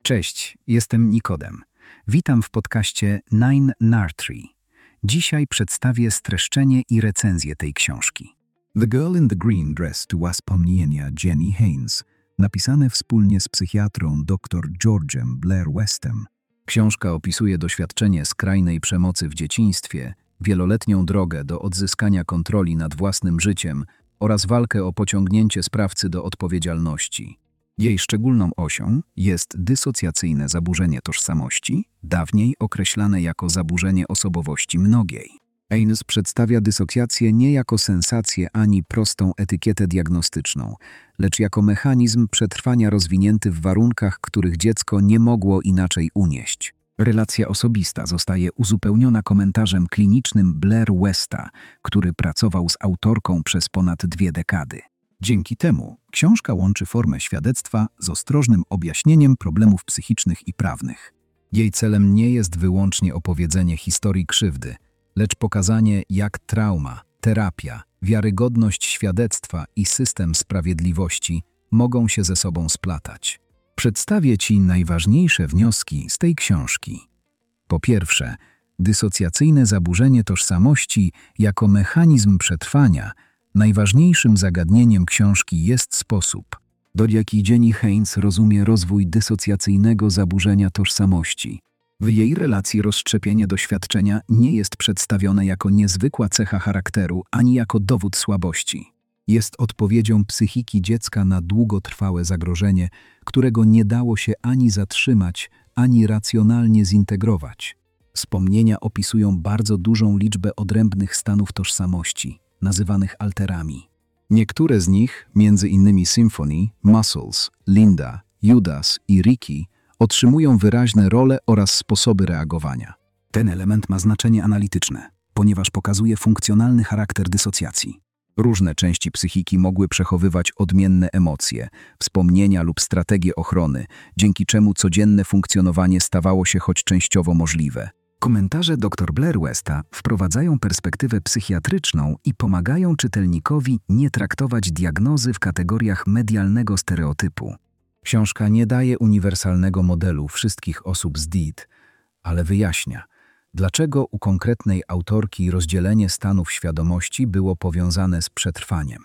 Cześć, jestem Nikodem. Witam w podcaście Nine Nartree. Dzisiaj przedstawię streszczenie i recenzję tej książki. The Girl in the Green Dress to wspomnienia Jenny Haynes, napisane wspólnie z psychiatrą dr George'em Blair Westem. Książka opisuje doświadczenie skrajnej przemocy w dzieciństwie, wieloletnią drogę do odzyskania kontroli nad własnym życiem oraz walkę o pociągnięcie sprawcy do odpowiedzialności. Jej szczególną osią jest dysocjacyjne zaburzenie tożsamości, dawniej określane jako zaburzenie osobowości mnogiej. Haynes przedstawia dysocjację nie jako sensację ani prostą etykietę diagnostyczną, lecz jako mechanizm przetrwania rozwinięty w warunkach, których dziecko nie mogło inaczej unieść. Relacja osobista zostaje uzupełniona komentarzem klinicznym Blair Westa, który pracował z autorką przez ponad 2 dekady. Dzięki temu książka łączy formę świadectwa z ostrożnym objaśnieniem problemów psychicznych i prawnych. Jej celem nie jest wyłącznie opowiedzenie historii krzywdy, lecz pokazanie, jak trauma, terapia, wiarygodność świadectwa i system sprawiedliwości mogą się ze sobą splatać. Przedstawię Ci najważniejsze wnioski z tej książki. Po pierwsze, dysocjacyjne zaburzenie tożsamości jako mechanizm przetrwania. Najważniejszym zagadnieniem książki jest sposób, do jaki Jenny Haynes rozumie rozwój dysocjacyjnego zaburzenia tożsamości. W jej relacji rozszczepienie doświadczenia nie jest przedstawione jako niezwykła cecha charakteru ani jako dowód słabości. Jest odpowiedzią psychiki dziecka na długotrwałe zagrożenie, którego nie dało się ani zatrzymać, ani racjonalnie zintegrować. Wspomnienia opisują bardzo dużą liczbę odrębnych stanów tożsamości, nazywanych alterami. Niektóre z nich, m.in. Symphony, Muscles, Linda, Judas i Ricky, otrzymują wyraźne role oraz sposoby reagowania. Ten element ma znaczenie analityczne, ponieważ pokazuje funkcjonalny charakter dysocjacji. Różne części psychiki mogły przechowywać odmienne emocje, wspomnienia lub strategie ochrony, dzięki czemu codzienne funkcjonowanie stawało się choć częściowo możliwe. Komentarze dr Blair Westa wprowadzają perspektywę psychiatryczną i pomagają czytelnikowi nie traktować diagnozy w kategoriach medialnego stereotypu. Książka nie daje uniwersalnego modelu wszystkich osób z DID, ale wyjaśnia, dlaczego u konkretnej autorki rozdzielenie stanów świadomości było powiązane z przetrwaniem.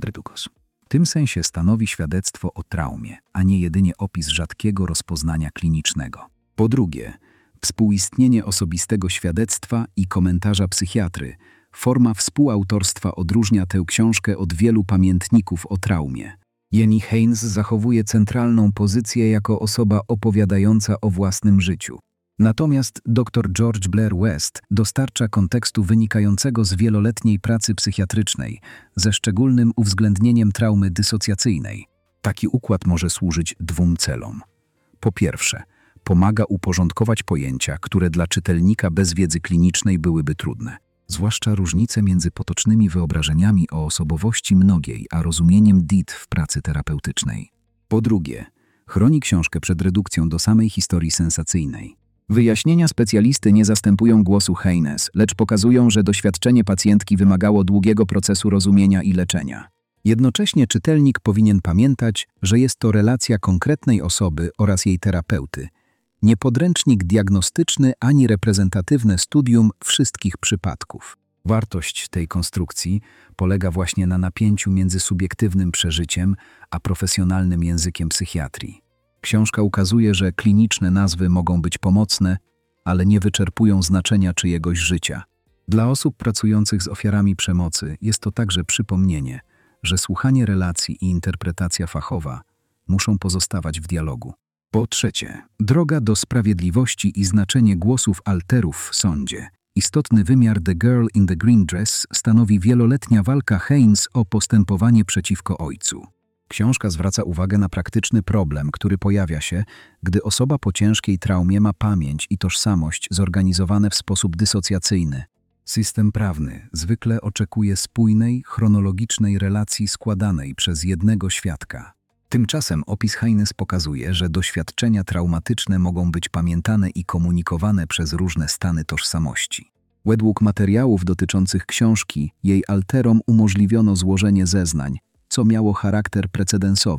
W tym sensie stanowi świadectwo o traumie, a nie jedynie opis rzadkiego rozpoznania klinicznego. Po drugie, współistnienie osobistego świadectwa i komentarza psychiatry. Forma współautorstwa odróżnia tę książkę od wielu pamiętników o traumie. Jenny Haynes zachowuje centralną pozycję jako osoba opowiadająca o własnym życiu. Natomiast dr George Blair West dostarcza kontekstu wynikającego z wieloletniej pracy psychiatrycznej, ze szczególnym uwzględnieniem traumy dysocjacyjnej. Taki układ może służyć 2 celom. Po pierwsze, pomaga uporządkować pojęcia, które dla czytelnika bez wiedzy klinicznej byłyby trudne. Zwłaszcza różnice między potocznymi wyobrażeniami o osobowości mnogiej a rozumieniem DID w pracy terapeutycznej. Po drugie, chroni książkę przed redukcją do samej historii sensacyjnej. Wyjaśnienia specjalisty nie zastępują głosu Haynes, lecz pokazują, że doświadczenie pacjentki wymagało długiego procesu rozumienia i leczenia. Jednocześnie czytelnik powinien pamiętać, że jest to relacja konkretnej osoby oraz jej terapeuty, nie podręcznik diagnostyczny ani reprezentatywne studium wszystkich przypadków. Wartość tej konstrukcji polega właśnie na napięciu między subiektywnym przeżyciem a profesjonalnym językiem psychiatrii. Książka ukazuje, że kliniczne nazwy mogą być pomocne, ale nie wyczerpują znaczenia czyjegoś życia. Dla osób pracujących z ofiarami przemocy jest to także przypomnienie, że słuchanie relacji i interpretacja fachowa muszą pozostawać w dialogu. Po trzecie, droga do sprawiedliwości i znaczenie głosów alterów w sądzie. Istotny wymiar The Girl in the Green Dress stanowi wieloletnia walka Haynes o postępowanie przeciwko ojcu. Książka zwraca uwagę na praktyczny problem, który pojawia się, gdy osoba po ciężkiej traumie ma pamięć i tożsamość zorganizowane w sposób dysocjacyjny. System prawny zwykle oczekuje spójnej, chronologicznej relacji składanej przez jednego świadka. Tymczasem opis Haynes pokazuje, że doświadczenia traumatyczne mogą być pamiętane i komunikowane przez różne stany tożsamości. Według materiałów dotyczących książki, jej alterom umożliwiono złożenie zeznań, co miało charakter precedensowy.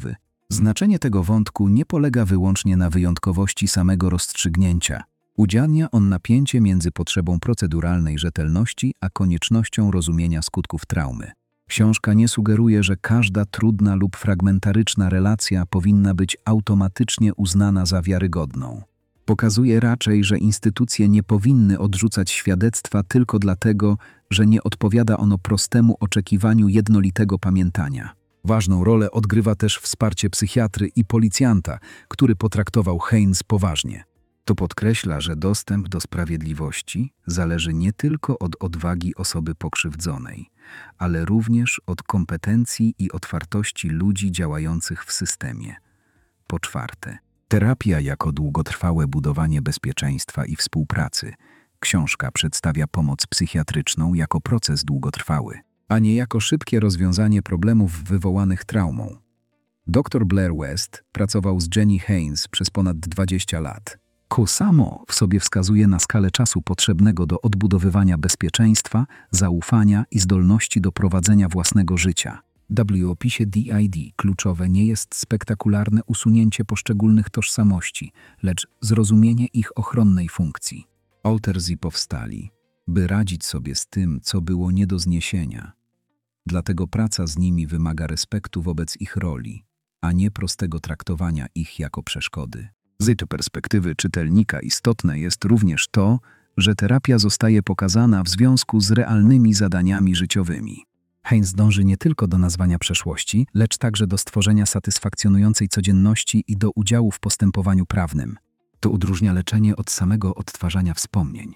Znaczenie tego wątku nie polega wyłącznie na wyjątkowości samego rozstrzygnięcia. Udzielnia on napięcie między potrzebą proceduralnej rzetelności a koniecznością rozumienia skutków traumy. Książka nie sugeruje, że każda trudna lub fragmentaryczna relacja powinna być automatycznie uznana za wiarygodną. Pokazuje raczej, że instytucje nie powinny odrzucać świadectwa tylko dlatego, że nie odpowiada ono prostemu oczekiwaniu jednolitego pamiętania. Ważną rolę odgrywa też wsparcie psychiatry i policjanta, który potraktował Haynes poważnie. To podkreśla, że dostęp do sprawiedliwości zależy nie tylko od odwagi osoby pokrzywdzonej, ale również od kompetencji i otwartości ludzi działających w systemie. Po czwarte, terapia jako długotrwałe budowanie bezpieczeństwa i współpracy. Książka przedstawia pomoc psychiatryczną jako proces długotrwały, a nie jako szybkie rozwiązanie problemów wywołanych traumą. Dr Blair West pracował z Jenny Haynes przez ponad 20 lat. To samo w sobie wskazuje na skalę czasu potrzebnego do odbudowywania bezpieczeństwa, zaufania i zdolności do prowadzenia własnego życia. W opisie DID kluczowe nie jest spektakularne usunięcie poszczególnych tożsamości, lecz zrozumienie ich ochronnej funkcji. Autorzy powstali, by radzić sobie z tym, co było nie do zniesienia. Dlatego praca z nimi wymaga respektu wobec ich roli, a nie prostego traktowania ich jako przeszkody. Z perspektywy czytelnika istotne jest również to, że terapia zostaje pokazana w związku z realnymi zadaniami życiowymi. Haynes dąży nie tylko do nazwania przeszłości, lecz także do stworzenia satysfakcjonującej codzienności i do udziału w postępowaniu prawnym. To odróżnia leczenie od samego odtwarzania wspomnień.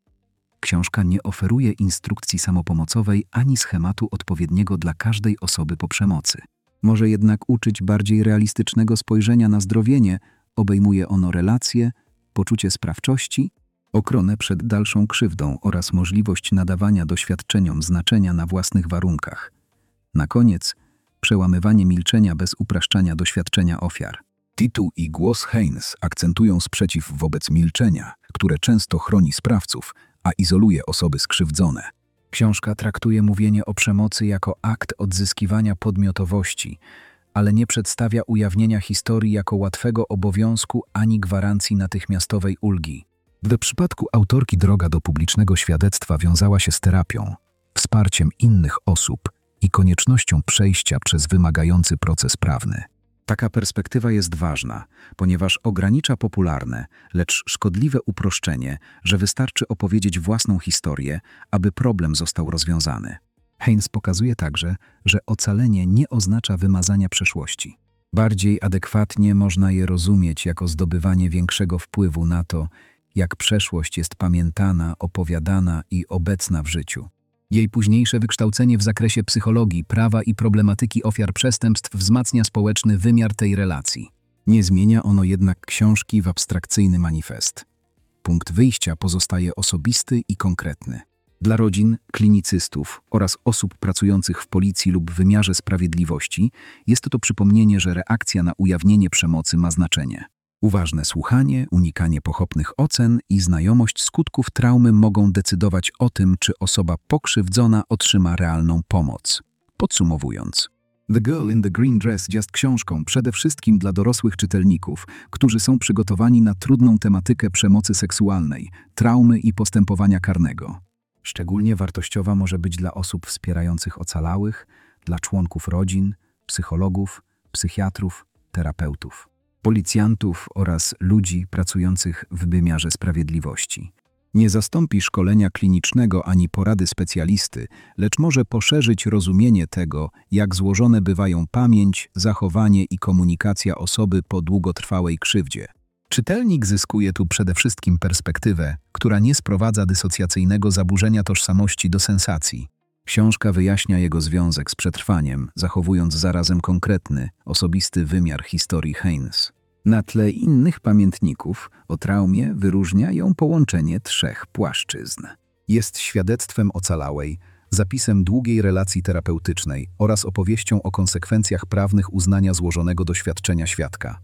Książka nie oferuje instrukcji samopomocowej ani schematu odpowiedniego dla każdej osoby po przemocy. Może jednak uczyć bardziej realistycznego spojrzenia na zdrowienie. Obejmuje ono relacje, poczucie sprawczości, ochronę przed dalszą krzywdą oraz możliwość nadawania doświadczeniom znaczenia na własnych warunkach. Na koniec, przełamywanie milczenia bez upraszczania doświadczenia ofiar. Tytuł i głos Haynes akcentują sprzeciw wobec milczenia, które często chroni sprawców, a izoluje osoby skrzywdzone. Książka traktuje mówienie o przemocy jako akt odzyskiwania podmiotowości, ale nie przedstawia ujawnienia historii jako łatwego obowiązku ani gwarancji natychmiastowej ulgi. W przypadku autorki droga do publicznego świadectwa wiązała się z terapią, wsparciem innych osób i koniecznością przejścia przez wymagający proces prawny. Taka perspektywa jest ważna, ponieważ ogranicza popularne, lecz szkodliwe uproszczenie, że wystarczy opowiedzieć własną historię, aby problem został rozwiązany. Haynes pokazuje także, że ocalenie nie oznacza wymazania przeszłości. Bardziej adekwatnie można je rozumieć jako zdobywanie większego wpływu na to, jak przeszłość jest pamiętana, opowiadana i obecna w życiu. Jej późniejsze wykształcenie w zakresie psychologii, prawa i problematyki ofiar przestępstw wzmacnia społeczny wymiar tej relacji. Nie zmienia ono jednak książki w abstrakcyjny manifest. Punkt wyjścia pozostaje osobisty i konkretny. Dla rodzin, klinicystów oraz osób pracujących w policji lub wymiarze sprawiedliwości jest to przypomnienie, że reakcja na ujawnienie przemocy ma znaczenie. Uważne słuchanie, unikanie pochopnych ocen i znajomość skutków traumy mogą decydować o tym, czy osoba pokrzywdzona otrzyma realną pomoc. Podsumowując, The Girl in the Green Dress jest książką przede wszystkim dla dorosłych czytelników, którzy są przygotowani na trudną tematykę przemocy seksualnej, traumy i postępowania karnego. Szczególnie wartościowa może być dla osób wspierających ocalałych, dla członków rodzin, psychologów, psychiatrów, terapeutów, policjantów oraz ludzi pracujących w wymiarze sprawiedliwości. Nie zastąpi szkolenia klinicznego ani porady specjalisty, lecz może poszerzyć rozumienie tego, jak złożone bywają pamięć, zachowanie i komunikacja osoby po długotrwałej krzywdzie. Czytelnik zyskuje tu przede wszystkim perspektywę, która nie sprowadza dysocjacyjnego zaburzenia tożsamości do sensacji. Książka wyjaśnia jego związek z przetrwaniem, zachowując zarazem konkretny, osobisty wymiar historii Haynes. Na tle innych pamiętników o traumie wyróżnia ją połączenie 3 płaszczyzn. Jest świadectwem ocalałej, zapisem długiej relacji terapeutycznej oraz opowieścią o konsekwencjach prawnych uznania złożonego doświadczenia świadka.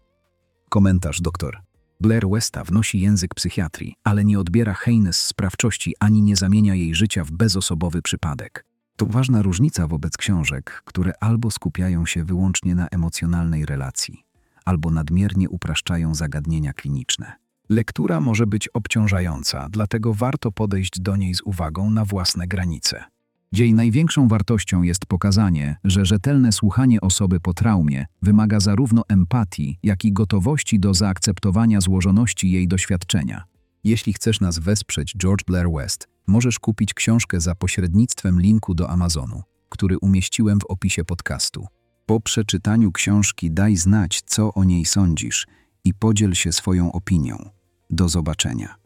Komentarz dr Blair Westa wnosi język psychiatrii, ale nie odbiera Haynes sprawczości ani nie zamienia jej życia w bezosobowy przypadek. To ważna różnica wobec książek, które albo skupiają się wyłącznie na emocjonalnej relacji, albo nadmiernie upraszczają zagadnienia kliniczne. Lektura może być obciążająca, dlatego warto podejść do niej z uwagą na własne granice. Jej największą wartością jest pokazanie, że rzetelne słuchanie osoby po traumie wymaga zarówno empatii, jak i gotowości do zaakceptowania złożoności jej doświadczenia. Jeśli chcesz nas wesprzeć, George Blair West, możesz kupić książkę za pośrednictwem linku do Amazonu, który umieściłem w opisie podcastu. Po przeczytaniu książki daj znać, co o niej sądzisz i podziel się swoją opinią. Do zobaczenia.